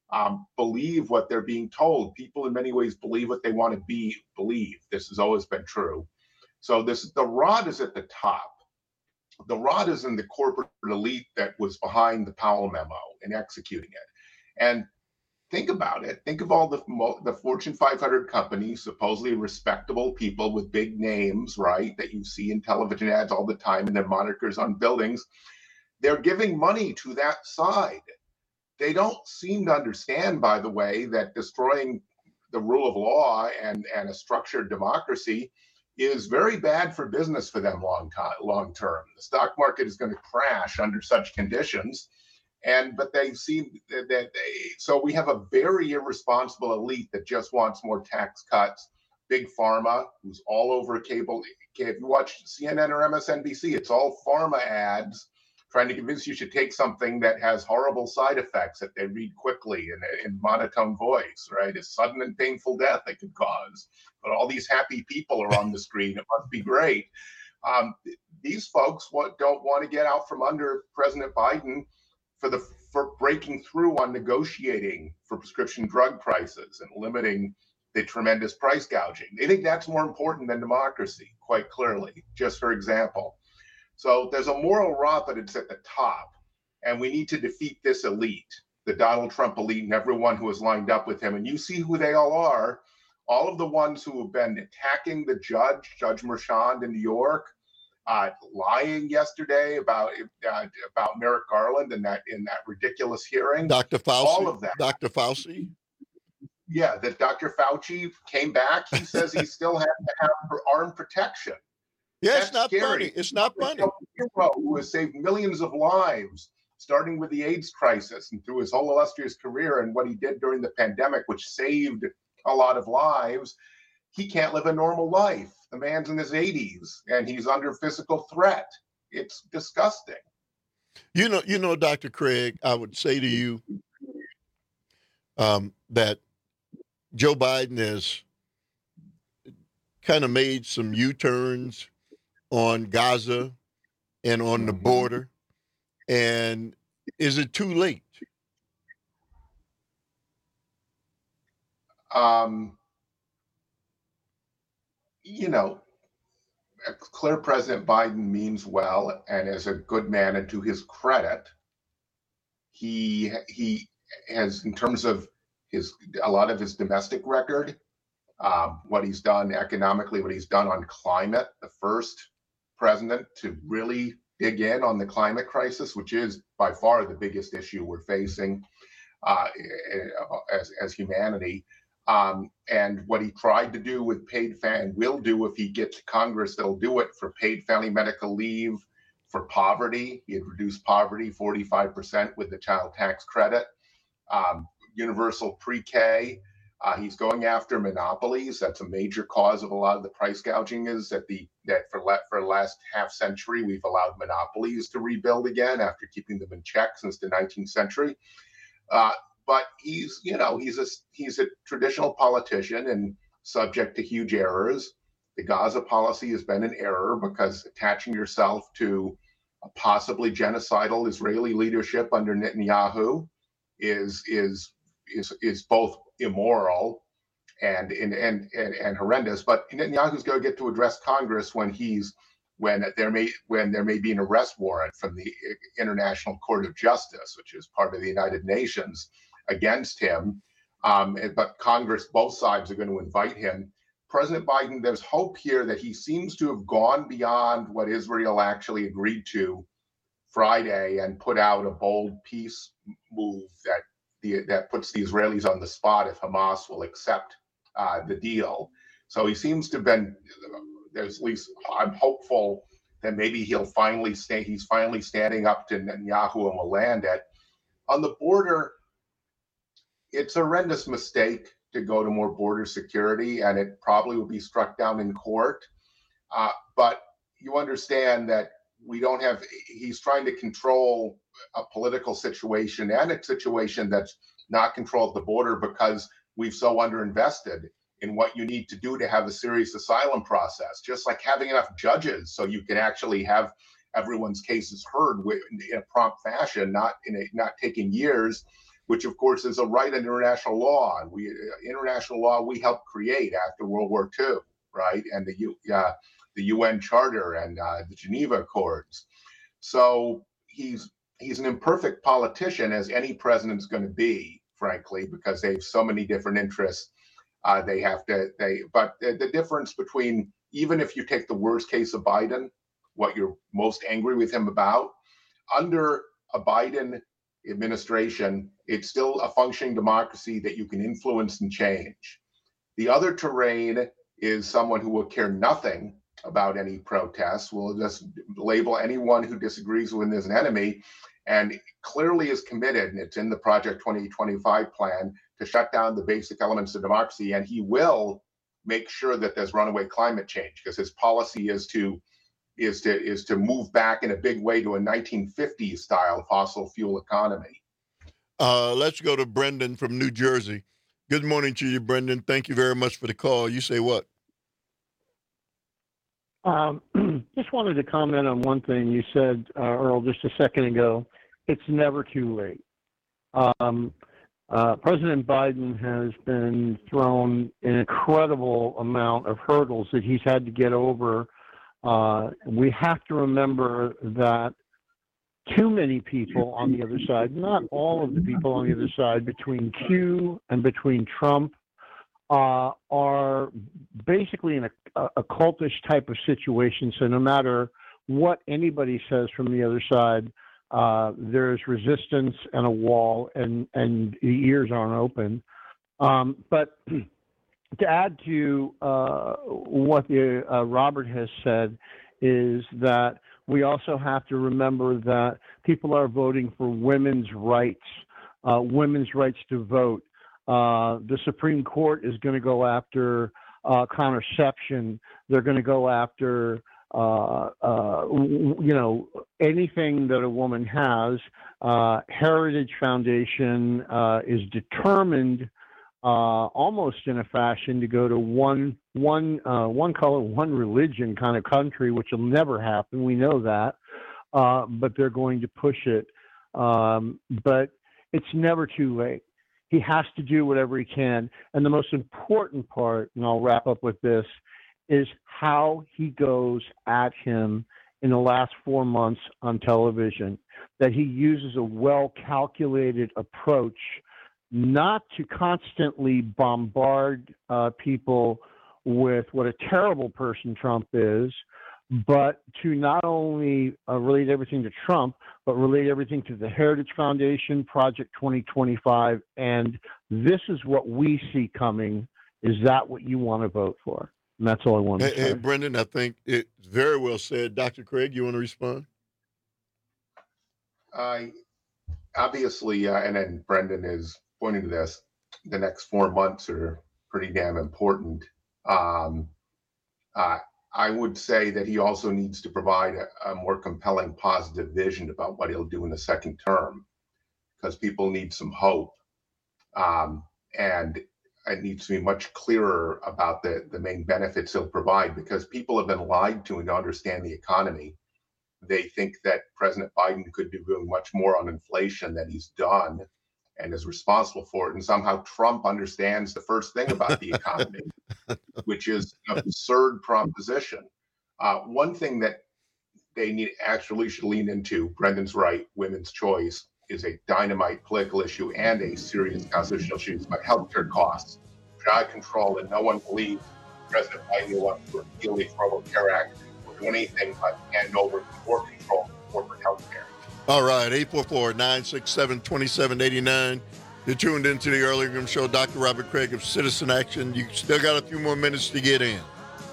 believe what they're being told. People in many ways believe what they want to believe. This has always been true. So the rod is at the top. The rod is in the corporate elite that was behind the Powell memo and executing it. And think about it. Think of all the Fortune 500 companies, supposedly respectable people with big names, right, that you see in television ads all the time and their monikers on buildings. They're giving money to that side. They don't seem to understand, by the way, that destroying the rule of law and a structured democracy is very bad for business for them long term. The stock market is going to crash under such conditions. But they seem that so we have a very irresponsible elite that just wants more tax cuts. Big pharma, who's all over cable. If you watch CNN or MSNBC, it's all pharma ads trying to convince you should take something that has horrible side effects that they read quickly in monotone voice, right? A sudden and painful death it could cause. But all these happy people are on the screen. It must be great. These folks don't want to get out from under President Biden for breaking through on negotiating for prescription drug prices and limiting the tremendous price gouging. They think that's more important than democracy, quite clearly, just for example. So there's a moral rot, but it's at the top. And we need to defeat this elite, the Donald Trump elite and everyone who is lined up with him. And you see who they all are. All of the ones who have been attacking the Judge Merchan in New York, lying yesterday about Merrick Garland in that ridiculous hearing. Dr. Fauci. All of that. Dr. Fauci. Yeah, that Dr. Fauci came back. He says he still has to have armed protection. Yeah, That's it's not scary. funny. It's not funny. A hero who has saved millions of lives, starting with the AIDS crisis and through his whole illustrious career and what he did during the pandemic, which saved a lot of lives. He can't live a normal life. The man's in his 80s and he's under physical threat. It's disgusting. You know, Dr. Craig, I would say to you that Joe Biden has kind of made some U-turns on Gaza and on the border. And is it too late? You know, clear President Biden means well and is a good man, and to his credit, he has, in terms of a lot of his domestic record, what he's done economically, what he's done on climate, the first president to really dig in on the climate crisis, which is by far the biggest issue we're facing as humanity. And what he tried to do with will do if he gets to Congress, they'll do it for paid family medical leave, for poverty. He had reduced poverty 45% with the child tax credit, universal pre-K. He's going after monopolies. That's a major cause of a lot of the price gouging is that for the last half century, we've allowed monopolies to rebuild again after keeping them in check since the 19th century. But he's a traditional politician and subject to huge errors. The Gaza policy has been an error because attaching yourself to a possibly genocidal Israeli leadership under Netanyahu is both immoral and horrendous. But Netanyahu's going to get to address Congress when there may be an arrest warrant from the International Court of Justice, which is part of the United Nations, against him. But Congress, both sides are going to invite him. President Biden, there's hope here that he seems to have gone beyond what Israel actually agreed to Friday and put out a bold peace move that puts the Israelis on the spot if Hamas will accept the deal. So he seems to have been, there's at least, I'm hopeful that maybe he's finally standing up to Netanyahu and will land it. On the border, it's a horrendous mistake to go to more border security, and it probably will be struck down in court. But you understand that he's trying to control a political situation and a situation that's not controlled at the border because we've so underinvested in what you need to do to have a serious asylum process, just like having enough judges so you can actually have everyone's cases heard in a prompt fashion, not taking years, which of course is a right in international law. And international law we helped create after World War II, right? And the UN Charter and the Geneva Accords. So he's an imperfect politician, as any president's going to be, frankly, because they have so many different interests. But the difference between, even if you take the worst case of Biden, what you're most angry with him about, under a Biden administration, it's still a functioning democracy that you can influence and change. The other terrain is someone who will care nothing about any protests, will just label anyone who disagrees with him as an enemy, and clearly is committed, and it's in the Project 2025 plan, to shut down the basic elements of democracy. And he will make sure that there's runaway climate change, because his policy is to move back in a big way to a 1950s style fossil fuel economy. Let's go to Brendan from New Jersey. Good morning to you, Brendan. Thank you very much for the call. You say what? Just wanted to comment on one thing you said, Earl, just a second ago. It's never too late. President Biden has been thrown an incredible amount of hurdles that he's had to get over. We have to remember that too many people on the other side, not all of the people on the other side, between Q and between Trump, are basically in a cultish type of situation. So no matter what anybody says from the other side, there's resistance and a wall, and the ears aren't open. But to add to what Robert has said is that we also have to remember that people are voting for women's rights to vote. The Supreme Court is going to go after contraception. They're going to go after anything that a woman has. Heritage Foundation is determined, almost in a fashion, to go to one color, one religion kind of country, which will never happen. We know that, but they're going to push it. But it's never too late. He has to do whatever he can. And the most important part, and I'll wrap up with this, is how he goes at him in the last 4 months on television, that he uses a well-calculated approach not to constantly bombard people with what a terrible person Trump is, but to not only relate everything to Trump, but relate everything to the Heritage Foundation, Project 2025, and this is what we see coming. Is that what you want to vote for? And that's all I want to say. Hey, Brendan, I think it's very well said. Dr. Craig, you want to respond? Obviously, and then Brendan is pointing to this, the next 4 months are pretty damn important. I would say that he also needs to provide a more compelling positive vision about what he'll do in the second term, because people need some hope. And it needs to be much clearer about the main benefits he'll provide, because people have been lied to and understand the economy. They think that President Biden could be doing much more on inflation than he's done and is responsible for it. And somehow Trump understands the first thing about the economy, which is an absurd proposition. One thing that they actually should lean into, Brendan's right, women's choice, is a dynamite political issue and a serious constitutional issue about healthcare costs, drug control, and no one believes President Biden will want to repeal the Affordable Care Act or do anything but hand over more control to corporate healthcare. All right, 844-967-2789. You're tuned into the Earl Ingram Show. Dr. Robert Craig of Citizen Action. You still got a few more minutes to get in.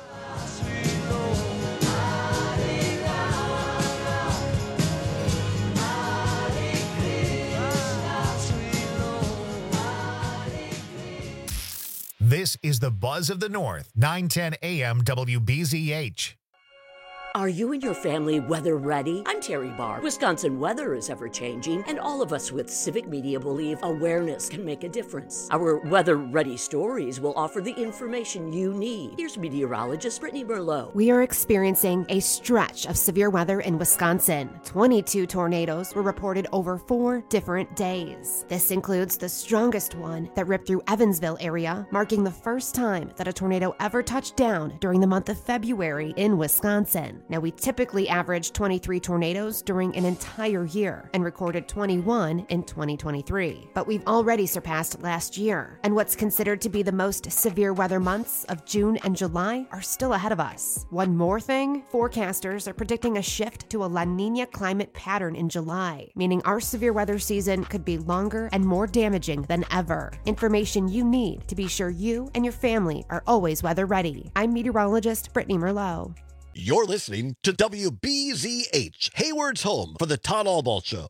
This is the Buzz of the North, 910 AM WBZH. Are you and your family weather ready? I'm Terry Barr. Wisconsin weather is ever-changing, and all of us with Civic Media believe awareness can make a difference. Our weather-ready stories will offer the information you need. Here's meteorologist Brittany Merlot. We are experiencing a stretch of severe weather in Wisconsin. 22 tornadoes were reported over 4 different days. This includes the strongest one that ripped through Evansville area, marking the first time that a tornado ever touched down during the month of February in Wisconsin. Now, we typically average 23 tornadoes during an entire year and recorded 21 in 2023. But we've already surpassed last year, and what's considered to be the most severe weather months of June and July are still ahead of us. One more thing, forecasters are predicting a shift to a La Niña climate pattern in July, meaning our severe weather season could be longer and more damaging than ever. Information you need to be sure you and your family are always weather ready. I'm meteorologist Brittany Merlot. You're listening to WBZH, Hayward's home for the Todd Albaugh Show.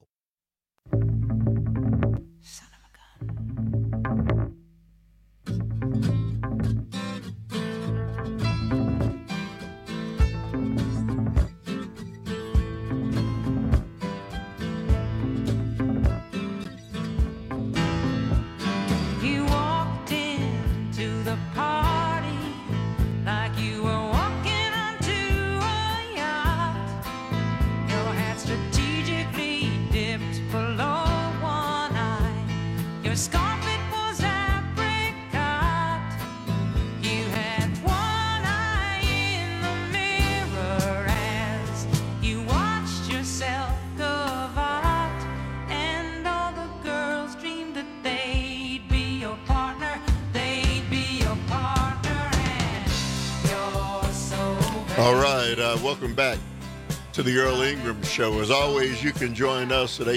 All right, welcome back to the Earl Ingram Show. As always, you can join us at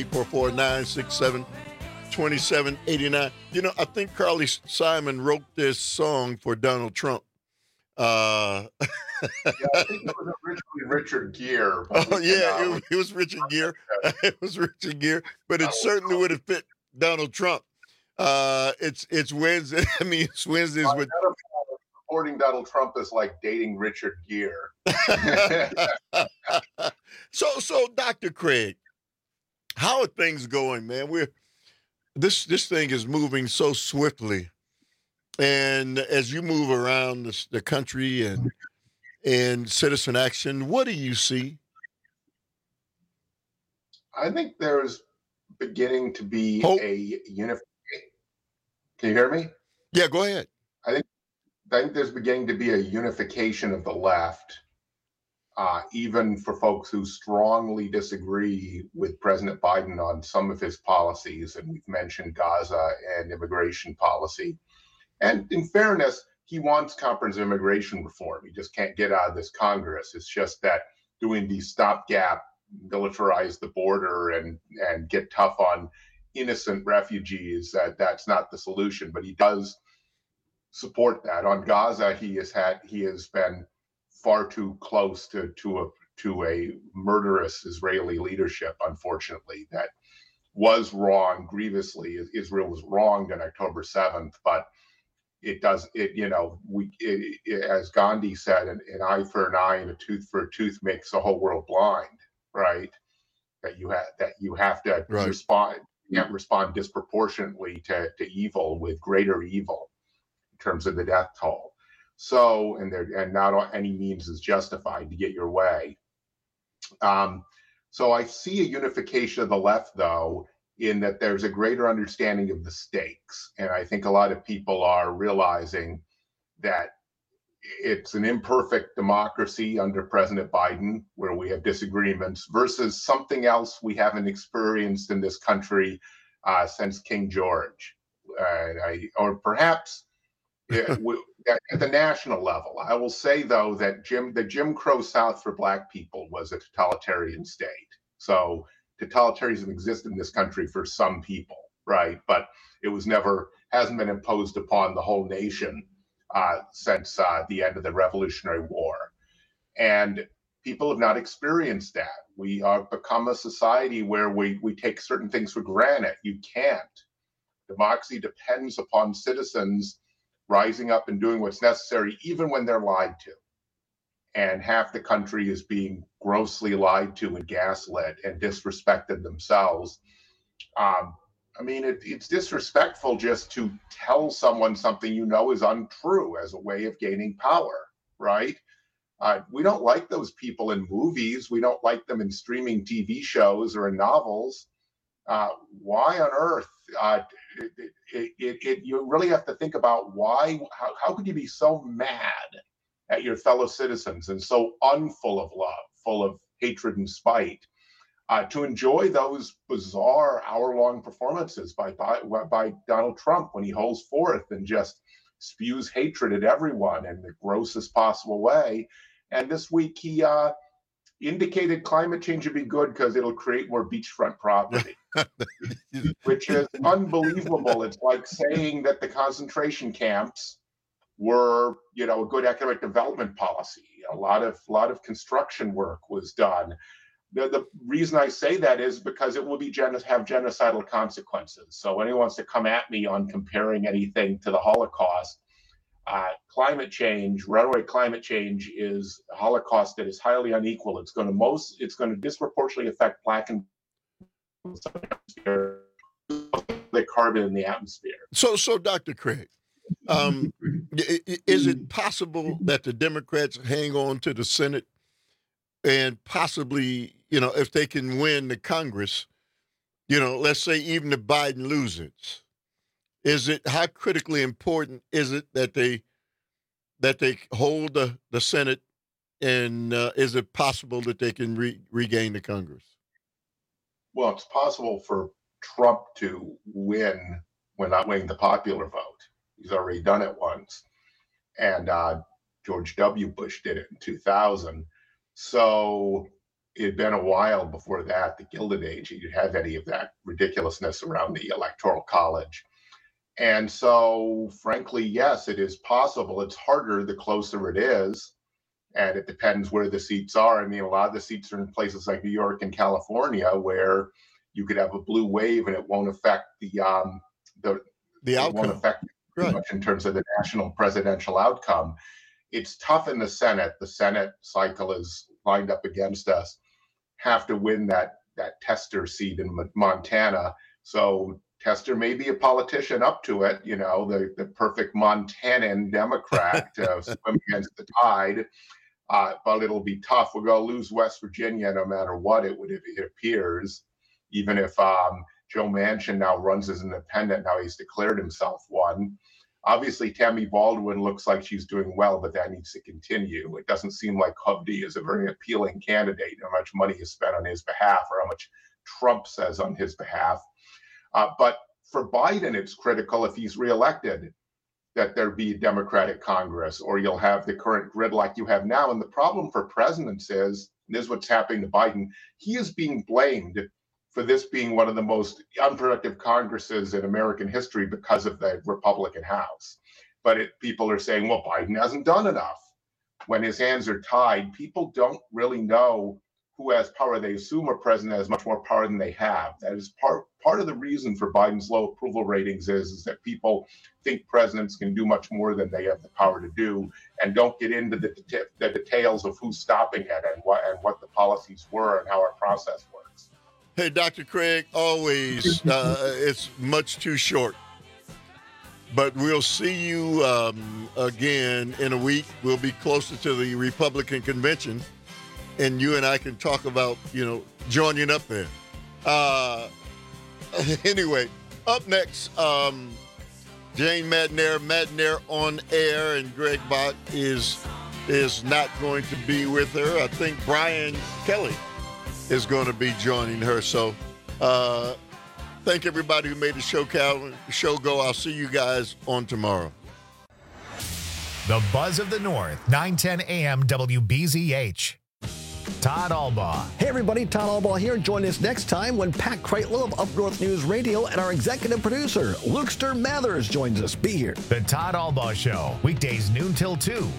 844-967-2789. You know, I think Carly Simon wrote this song for Donald Trump. Yeah, I think it was originally Richard Gere. Oh, yeah, it was Richard Gere. It was Richard Gere, but it certainly would have fit Donald Trump. It's Wednesday. I mean, it's Wednesdays with... Supporting Donald Trump is like dating Richard Gere. So, Dr. Craig, how are things going, man? This thing is moving so swiftly, and as you move around the country and citizen action, what do you see? I think there's beginning to be a unification. Can you hear me? Yeah, go ahead. I think there's beginning to be a unification of the left, even for folks who strongly disagree with President Biden on some of his policies. And we've mentioned Gaza and immigration policy. And in fairness, he wants comprehensive immigration reform. He just can't get out of this Congress. It's just that doing the stopgap, militarize the border and get tough on innocent refugees, that's not the solution. But he does support that. On Gaza, he has been far too close to a murderous Israeli leadership, unfortunately, that was wrong grievously. Israel was wronged on October 7th, but as Gandhi said, an eye for an eye and a tooth for a tooth makes the whole world blind, right? That you have to respond. You can't respond disproportionately to evil with greater evil in terms of the death toll. So, and not any means is justified to get your way. So I see a unification of the left, though, in that there's a greater understanding of the stakes. And I think a lot of people are realizing that it's an imperfect democracy under President Biden, where we have disagreements, versus something else we haven't experienced in this country since King George. Or perhaps at the national level. I will say, though, that the Jim Crow South for Black people was a totalitarian state. So totalitarianism existed in this country for some people, right? But it hasn't been imposed upon the whole nation since the end of the Revolutionary War. And people have not experienced that. We have become a society where we take certain things for granted. You can't. Democracy depends upon citizens rising up and doing what's necessary, even when they're lied to. And half the country is being grossly lied to and gaslit and disrespected themselves. It's disrespectful just to tell someone something you know is untrue as a way of gaining power, right? We don't like those people in movies. We don't like them in streaming TV shows or in novels. Why on earth? You really have to think about why. How could you be so mad at your fellow citizens and so unfull of love full of hatred and spite. To enjoy those bizarre hour-long performances by Donald Trump when he holds forth and just spews hatred at everyone in the grossest possible way. And this week he indicated climate change would be good because it'll create more beachfront property, which is unbelievable. It's like saying that the concentration camps were, a good economic development policy. A lot of construction work was done. The reason I say that is because it will have genocidal consequences. So anyone wants to come at me on comparing anything to the Holocaust, climate change, runaway climate change is a Holocaust that is highly unequal. It's going to disproportionately affect Black and the carbon in the atmosphere. So Dr. Craig, is it possible that the Democrats hang on to the Senate and possibly, if they can win the Congress, let's say even if Biden loses, how critically important is it that they hold the Senate, and is it possible that they can regain the Congress? Well, it's possible for Trump to win when not winning the popular vote. He's already done it once. And George W. Bush did it in 2000. So it had been a while before that, the Gilded Age, you'd have any of that ridiculousness around the Electoral College. And so, frankly, yes, it is possible. It's harder the closer it is. And it depends where the seats are. I mean, a lot of the seats are in places like New York and California where you could have a blue wave and it won't affect the outcome. It won't affect too much in terms of the national presidential outcome. It's tough in the Senate. The Senate cycle is lined up against us. Have to win that Tester seat in Montana. So Tester may be a politician up to it, the perfect Montanan Democrat to swim against the tide. But it'll be tough. We're going to lose West Virginia no matter what it appears, even if Joe Manchin now runs as independent. Now he's declared himself one. Obviously, Tammy Baldwin looks like she's doing well, but that needs to continue. It doesn't seem like Hovde is a very appealing candidate, how much money is spent on his behalf or how much Trump says on his behalf. But for Biden, it's critical if he's reelected that there be a Democratic Congress, or you'll have the current gridlock you have now. And the problem for presidents is, and this is what's happening to Biden, he is being blamed for this being one of the most unproductive Congresses in American history because of the Republican House. But people are saying, well, Biden hasn't done enough. When his hands are tied, people don't really know who has power. They assume a president has much more power than they have. That is part of the reason for Biden's low approval ratings is that people think presidents can do much more than they have the power to do, and don't get into the details of who's stopping it and what the policies were and how our process works. Hey, Dr. Craig, always, it's much too short. But we'll see you again in a week. We'll be closer to the Republican convention, and you and I can talk about, joining up there. Anyway, up next, Jane Madnair on air, and Greg Bott is not going to be with her. I think Brian Kelly is going to be joining her. So thank everybody who made the show go. I'll see you guys on tomorrow. The Buzz of the North, 910 AM WBZH. Todd Albaugh. Hey everybody, Todd Albaugh here. Join us next time when Pat Kreitlow of Up North News Radio and our executive producer, Lukester Mathers, joins us. Be here. The Todd Albaugh Show, weekdays noon till 2.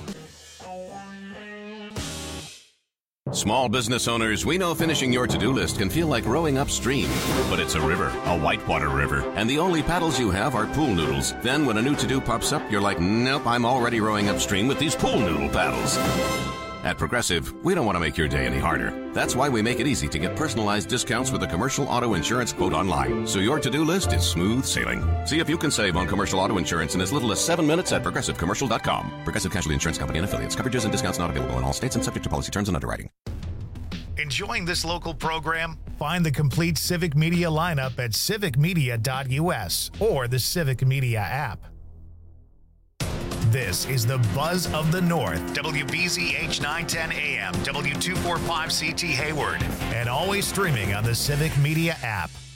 Small business owners, we know finishing your to-do list can feel like rowing upstream, but it's a river, a whitewater river, and the only paddles you have are pool noodles. Then when a new to-do pops up, you're like, nope, I'm already rowing upstream with these pool noodle paddles. At Progressive, we don't want to make your day any harder. That's why we make it easy to get personalized discounts with a commercial auto insurance quote online, so your to-do list is smooth sailing. See if you can save on commercial auto insurance in as little as 7 minutes at ProgressiveCommercial.com. Progressive Casualty Insurance Company and affiliates. Coverages and discounts not available in all states and subject to policy terms and underwriting. Enjoying this local program? Find the complete Civic Media lineup at civicmedia.us or the Civic Media app. This is the Buzz of the North, WBZH 910 AM, W245CT Hayward, and always streaming on the Civic Media app.